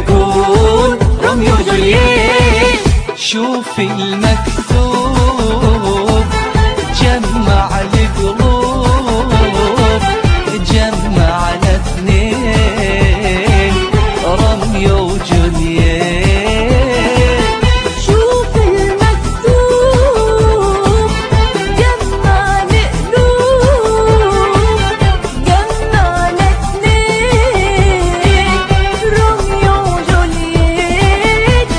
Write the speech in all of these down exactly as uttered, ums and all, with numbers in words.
يكون روميو وجولييت. شوف المكتوب جمع القلوب، جمع الاثنين روميو وجولييت. شوف المكتوب جمع القلوب، جمع الاثنين روميو وجولييت.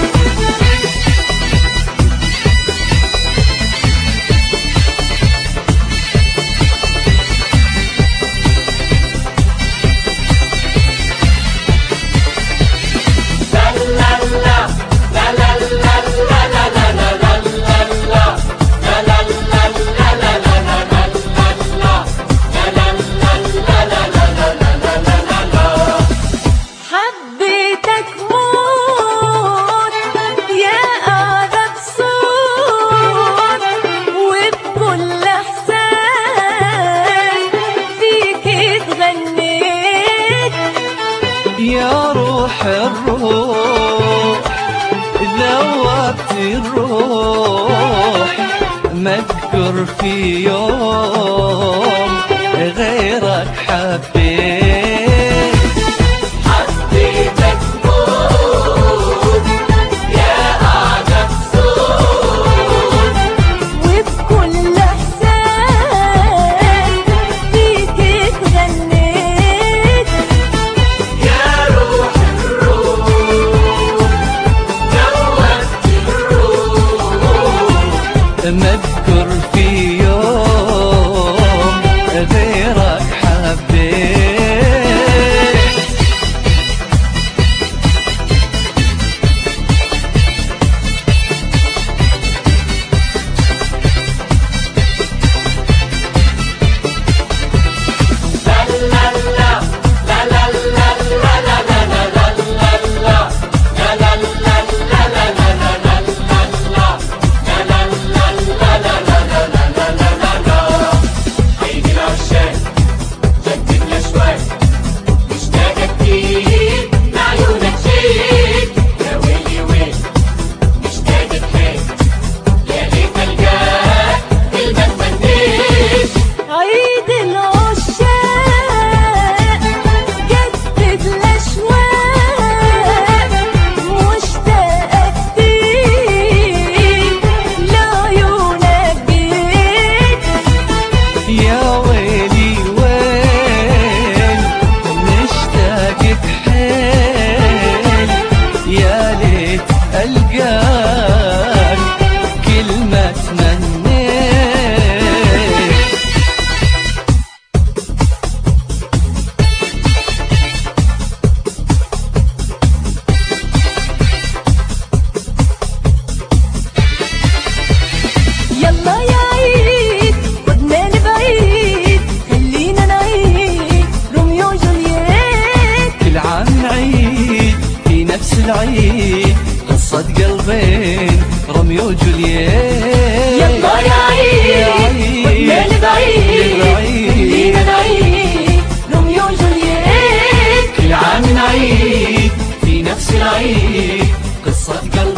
حبيتك موت يا أعذب صوت، وبكل إحساس فيك اتغنيت. يا روح الروح ذوبت الروح، ما اذكر في يوم غيرك حبيت. حبيتك موت يا أعذب صوت، وبكل إحساس فيك اتغنيت. يا روح الروح ذوبت الروح، ما اذكر في يوم غيرك حبيت. عيد العشاق جددنا شوي، مشتاقة كتير لعيونك شيك. يا ويلي ويل مشتاقة حيل، يا ريت ألقاك كلمة تمنيت. عيد العشاق جدد الأشواق، مشتاقة كتير لعيونك جيت. يا ويلي ويل مشتاقك حيل، يا ليت ألقاك كلمة تمنيت. يلا يا عيد خدنا لبعيد، خلينا نعيد روميو وجولييت. كل عام نعيد في نفس العيد قصة قلبين روميو وجولييت. يلا يا عيد خدنا لبعيد، خلينا نعيد روميو وجولييت. كل عام نعيد في نفس العيد قصة قلبين